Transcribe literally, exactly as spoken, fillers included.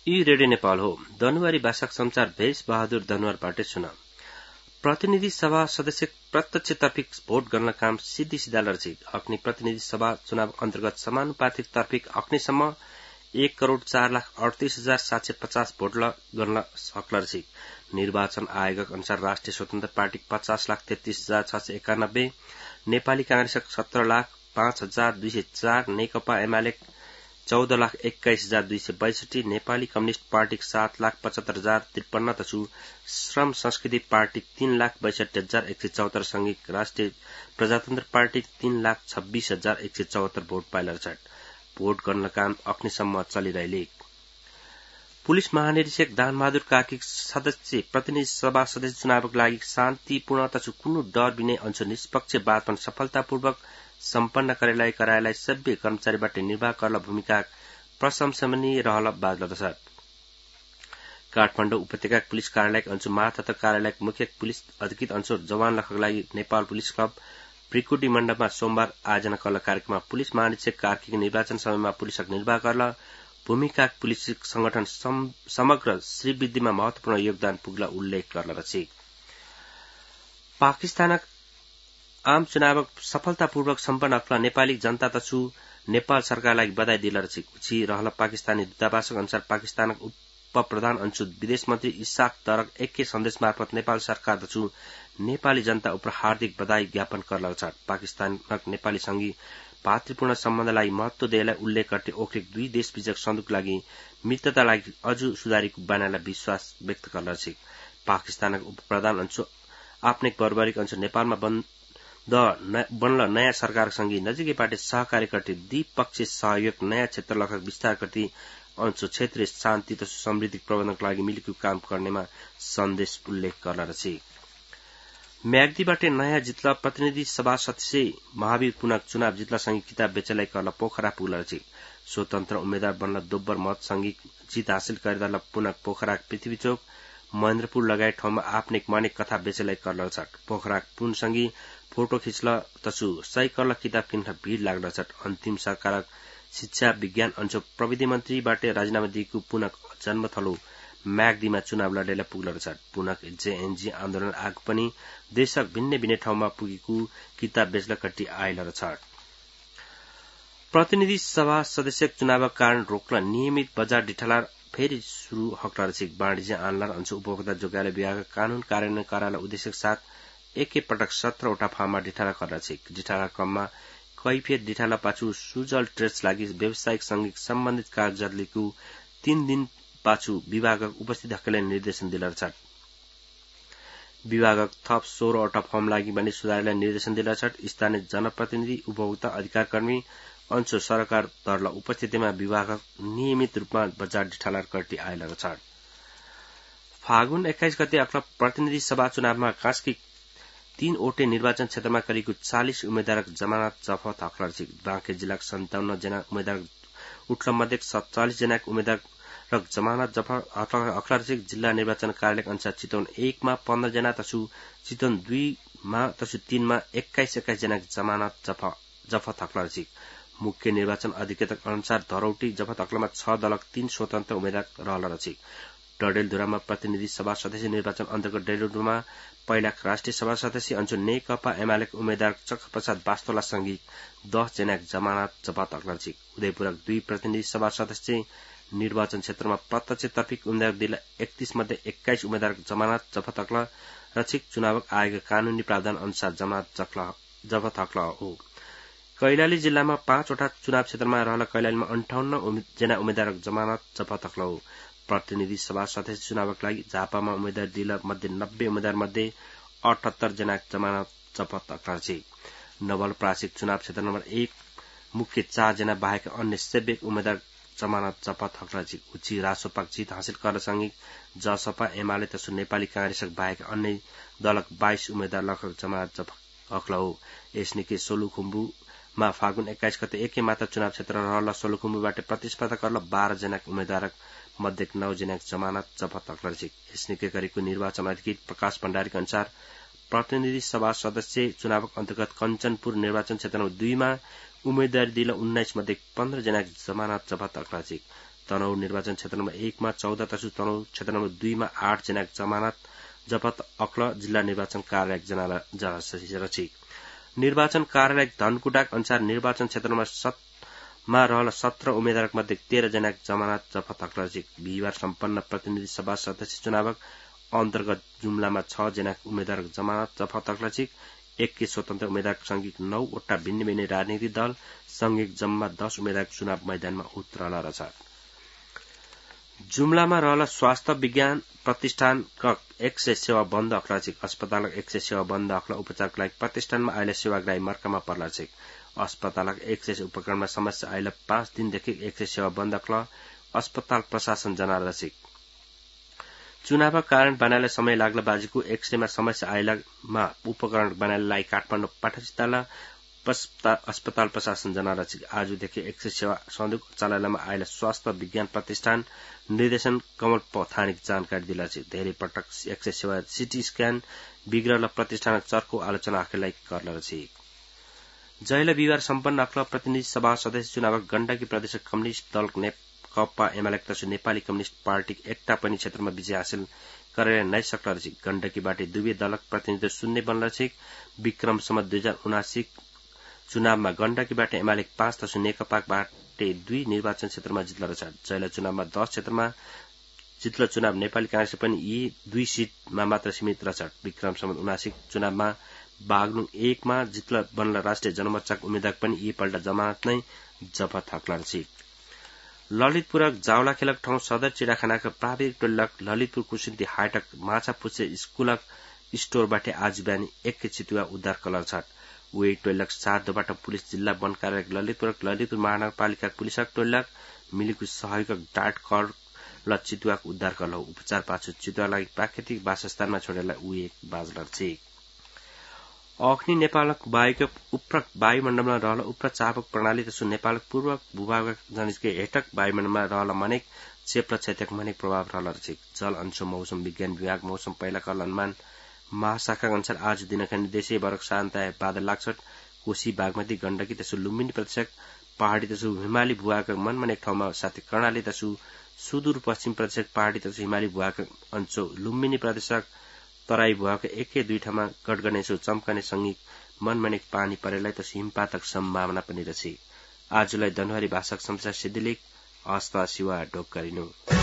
यी रेडियो नेपाल हो। धनुवारी भाषाक समाचार भेष बहादुर धनुवारबाटै सुन। प्रतिनिधि सभा सदस्य प्रत्यक्षतर्फी भोट गर्न काम सिद्धि सिधा लड्छ। अग्नि प्रतिनिधि सभा चुनाव अन्तर्गत समानुपातिक तर्फिक अग्निसम्म एक करोड़ चार लाख अडतीस हजार सात सय पचास भोट गर्न सक्लर छ। निर्वाचन आयोगक अनुसार राष्ट्रिय स्वतन्त्र पार्टी पचास लाख तेत्तीस हजार छ सय एकानब्बे, नेपाली कांग्रेसक सत्रह लाख पाँच हजार दुई सय चार, नेकपा एमाले चौध लाख एक्काइस हजार दुई सय बैसठी, नेपाली कम्युनिष्ट पार्टी सात लाख पचहत्तर हजार त्रिपन्न तसु श्रम संस्कृति पार्टी तीन लाख बैसठी हजार एक सय चौहत्तर सँगै राष्ट्रिय प्रजातन्त्र पार्टी तीन लाख छब्बीस हजार एक सय चौहत्तर भोट पाइलर छ। भोट गर्न काम अग्निसम्म चलिरहेले। पुलिस महानिरीक्षक दानबहादुर कार्की सदस्य प्रतिनिधि सभा सदस्य चुनावका लागि शान्तिपूर्ण तसु कुनै डर बिनै अंश निष्पक्ष वातावरण सफलतापूर्वक सम्पन्न करेलाई करायलाई सभ्य कर्मचारीबाट निर्वाह गर्न भूमिका प्रशंसनीय रहल बाजलदछ। काठमाडौँ उपत्यका पुलिस कार्यालयका अंशु मातहत कार्यालयका मुख्य पुलिस अधिकृत अंशु जवान लखका लागि नेपाल पुलिस क्लब प्रिकुटी मण्डपमा सोमबार आयोजना कल कार्यक्रममा पुलिस महानिरीक्षक कार्कीको निर्वाचन समयमा पुलिसक निर्वाह गर्न भूमिका पुलिस संगठन समग्र श्रीवृद्धिमा महत्वपूर्ण योगदान पुग्ला उल्लेख गर्न छ। पाकिस्तानक आम चुनाव सफलतापूर्वक सम्पन्न अक्ला नेपाली जनता तसु नेपाल सरकारलाई बधाई दिलर छी रहल पाकिस्तानी दूतावासक अनुसार पाकिस्तानक उप प्रधान अंशु विदेश मन्त्री इसाक दरक एकै सन्देश मार्फत नेपाल सरकार तसु नेपाली जनता उप हार्दिक बधाई ज्ञापन करल छ। पाकिस्तानक नेपाली संगी भातृपूर्ण सम्बन्धलाई महत्व दिएलाई उल्लेख गर्दै ओखले दुई देशबीचक सन्धुक लागि मित्रतालाई अझ सुधारेको बनाएला विश्वास व्यक्त करल छ। पाकिस्तानक उप प्रधान अंशु आफ्नै पारिवारिक अंशु नेपालमा बन्द बनल नयाँ सरकार सँगै नजिकैबाट सहकारी करते द्विपक्षीय सहयोग नयाँ क्षेत्र लखक विस्तार करते अंशु क्षेत्रीय शान्ति तथा समृद्धि प्रबन्धनका लागि मिलेको काम गर्नेमा सन्देश उल्लेख गर्न छ। म्याग्दीबाट नयाँ जितल प्रतिनिधि सभा सदस्य महावीर पुनक चुनाव जितल सँगै किताब बेचलाई करल पोखरा पुगल छ। स्वतन्त्र उम्मेद्वार बन्न दोब्बर मत सँगै जित हासिल गरेर पुनक पोखरा पृथ्वीचोक महेन्द्रपुर लगायत ठाउँमा आफ्नै मानिक कथा बेचलाई करल छ। पोखरा पुन सँगै फोटो खिच्ल तसु सही करल किताब किन्न भीड़ लाग्न छ। अन्तिम सरकारक शिक्षा विज्ञान अंशु प्रविधि मन्त्रीबाट राजीनामा दिएको पुनक जन्मथलो म्याग्दीमा चुनाव लडेला पुग्ल छ। पुनक जेएनजी आन्दोलन आग पनि देशक भिन्न भिन्न ठाउँमा पुगेको किताब बेच्न कट्टी आइल छ। प्रतिनिधि सभा सदस्य चुनावका कारण रोक्न नियमित बजार डिठाला फेरि शुरू हकलर छ। वाणिज्य आनलार अंशु उपभोक्ता जोगाले विभागका कानून कार्यान्वयन कार्यालय उद्देश्यका साथ एकै पटक सत्रहवटा फार्ममा डिठाला गर्न छ। डिठाला क्रममा कैफियत डिठाला पाछु सुजल ट्रेड्स लागि व्यावसायिक सँगै सम्बन्धित कागजात लिएको तीन दिन पाछु विभागक उपस्थित हकले निर्देशन दिलर छ। विभागक थप सोह्रवटा फर्म लागि पनि सुधारलाई निर्देशन दिलर छ। स्थानीय जनप्रतिनिधि उपभोक्ता अधिकार कर्मी अंशु सरकार दरल उपस्थितिमा विभागक नियमित रूपमा बजार डिठाला कर्टी आइलर छ। फागुन एक्काइस गते आफ्ना प्रतिनिधि सभा चुनावमा कास्की तीन ओटे निर्वाचन क्षेत्रमा करिएको चालीस उम्मेद्वारक जमानत जफत हकलर छ। बाँके जिल्लाका सन्ताउन्न जना उम्मेद्वार उठ्ल मध्ये सत्तालिस जना उम्मेद्वारक जमानत जफत हकलर छ। जिल्ला निर्वाचन कार्यालयका अनुसार चितवन एकमा पन्ध्र जना तसु चितवन दुईमा तसु तीनमा एक्काइस एक्काइस जना जमानत जफत हकलर छ। मुख्य निर्वाचन अधिकृतक अनुसार धरौटी जफत हकलमा छ दलक तीन स्वतन्त्र उम्मेद्वार रहल छ। डडेलधुरामा प्रतिनिधि सभा सदस्य निर्वाचन अन्तर्गत डडेलधुरामा पहिला राष्ट्रिय सभा सदस्य अंशु नेकपा एमालेका उम्मेद्वार चक्रप्रसाद वास्तोला सँगै दस जना जमानत जफत हकलर छ। उदयपुरक दुई प्रतिनिधि सभा सदस्य निर्वाचन क्षेत्रमा प्रत्यक्ष तर्फिक उम्मेद्वार दिला एकतीस मध्ये एक्काइस उम्मेद्वार जमानत जफत हकलर रक्षित चुनावक आयोग कानूनी प्रावधान अनुसार जमानत जफत हकलर हो। कैलाली जिल्लामा पाँचवटा चुनाव क्षेत्रमा रहल कैलालीमा अन्ठाउन्न जना उम्मेद्वार जमानत जफत हकलर हो। प्रतिनिधि सभा सदस्य चुनावका लागि झापामा उम्मेद्वार दिल मध्ये नब्बे उम्मेद्वार मध्ये अठहत्तर जना जमानत जफत हकलर छ। नवलपरासी चुनाव क्षेत्र नम्बर एक मुख्य चार जना बाहेक अन्य सबै उम्मेद्वार जमानत जफत हकलर छ। उची रासोपाक जित हासिल गर्न सँगै जसपा एमाले तसु नेपाली कांग्रेसक बाहेक अन्य दलक बाइस उम्मेद्वार लखक जमानत जफत हकलर हो। यसनिके सोलुखुम्बुमा फागुन एक्काइस गते एकै मात्र चुनाव क्षेत्र रहल सोलुखुम्बुबाट प्रतिस्पर्धा गर्न बाह्र जना उम्मेद्वारक मध्ये नौ जना जमानत जफत हकलर छ। यसनिके गरेको निर्वाचन अधिकृत प्रकाश भण्डारीका अनुसार प्रतिनिधि सभा सदस्य चुनावक अन्तर्गत कञ्चनपुर निर्वाचन क्षेत्र दुईमा उम्मेद्वारी दिल उन्नाइस मध्ये पन्ध्र जना जमानत जफत हकलर छ। तनहुँ निर्वाचन क्षेत्र नम्बर एकमा चौध तसु तनहुँ क्षेत्र नम्बर दुईमा आठ जना जमानत जफत अक्ल जिल्ला निर्वाचन कार्यालय जनारक्षी निर्वाचन कार्यालय धनकुटाक अनुसार निर्वाचन क्षेत्र नम्बर सत्रमा रहल सत्र उम्मेद्वारक मध्ये तेह्र जना जमानत जफत अक्ल बिहिबार सम्पन्न प्रतिनिधि सभा सदस्य चुनावक अन्तर्गत जुम्लामा छ जना उम्मेद्वारक जमानत जफत अक्ल एक स्वतन्त्र उम्मेद्वार संघिक नौवटा भिन्न भिन्न राजनीतिक दल संघिक जम्मा दस उम्मेद्वार चुनाव मैदानमा उत्रल रहेछ। जुम्लामा रहल स्वास्थ्य विज्ञान प्रतिष्ठान एक सय सेवा बन्द अख्लाचिक अस्पतालक एक सय सेवा बन्द अख्ला उपचारका लागि प्रतिष्ठानमा अहिले सेवाग्राही मर्कामा पर्ला छिक अस्पतालक एक सय उपकरणमा समस्या अहिले पाँच दिनदेखि एक सय सेवा बन्द अख्ला अस्पताल प्रशासन जनार छिक चुनावका कारण बनाएलाई समय लाग्ला बाजीको एक सयमा समस्या आइलामा उपकरण बनाएलाई काठमाडौँ पाठशाला अस्पताल प्रशासन जनार छिक आजदेखि एक सय सेवा सन्दुक चलाइलामा आइला स्वास्थ्य विज्ञान प्रतिष्ठान निर्देशन कमल पथानिक जानकारी दिला छ धेरै पटक एक सय सेवा सिटी स्क्यान बिग्रल प्रतिष्ठानक चर्को आलोचना आखेलाई करल छ। जहिले बिहिबार सम्पन्न अख्ला प्रतिनिधि सभा सदस्य चुनावक गण्डकी प्रदेश कम्युनिस्ट दल नेकपा एमाले तसु नेपाली कम्युनिस्ट पार्टी एकटा पनि क्षेत्रमा विजय हासिल गरेर नै सक्ल छ। गण्डकीबाट दुवै दलक प्रतिनिधित्व शून्य बन्न छ। विक्रमसम्म दुई हजार उनासी चुनावमा गण्डकीबाट एमाले पाँच तसु नेकपाबाट दुई निर्वाचन क्षेत्रमा जित्ल रहेछ। जहिले चुनावमा दस क्षेत्रमा जित्ल चुनाव नेपाली कांग्रेस पनि यी दुई सीटमा मात्र सीमित रहेछ। विक्रमसम्म उनासी चुनावमा बागलुङ एकमा जित्ल बन्ला राष्ट्रिय जनमोर्चाका उम्मेद्वार पनि यी पल्ट जमानत नै जफत हकला छ। ललितपुरक जावलाखेलक ठाउँ सदर चिडाखानाका प्राविधिक टोलक ललितपुर कुसुन्ती हाटक माछा पुछे स्कूलक स्टोरबाट आज बिहान एक चितुवा उद्धार कलर छ। वे टोलक साधबाट पुलिस जिल्ला वन कार्यालय ललितपुरक ललितपुर महानगरपालिका पुलिसक टोलक मिलिको सहयोगक डाट कर ल चितुवाक उद्धार कल उपचार पाछु चितुवालाई प्राकृतिक वासस्थानमा छोडेलाई उ एक बाजलर छ। अग्नि नेपालक वायुको उप्र वायुमण्डलमा रहल उप्र चापक प्रणाली तसु नेपालक पूर्व भूभाग जनिसके हेटक वायुमण्डलमा रहल मनेक चेप र क्षतिक मनेक प्रभाव रहल छ। जल अंश मौसम विज्ञान विभाग मौसम पहिला कल अनुमान महाशाखा अनुसार आज दिनका निर्देशीय वर्ग शान्ताय बादल लाग्छ। कोशी बागमती गण्डकी तसु लुम्बिनी प्रदेशक पहाड़ी तसु हिमाली भूभागका मनमनेक ठाउँमा साथै कर्णाली तसु सुदूर पश्चिम प्रदेशक पहाड़ी तसु हिमाली भूभागका अंशो लुम्बिनी प्रदेशक तराई भूभागका एकै दुई ठाउँमा गडगनेसो चम्कने सँगै मनमनेक पानी परेलाई तसु हिमपातक सम्भावना पनि रहेछ। आजलाई धनहरी भाषाक संसार सिद्धिलेख आस्था शिवा ढोक गरिनु।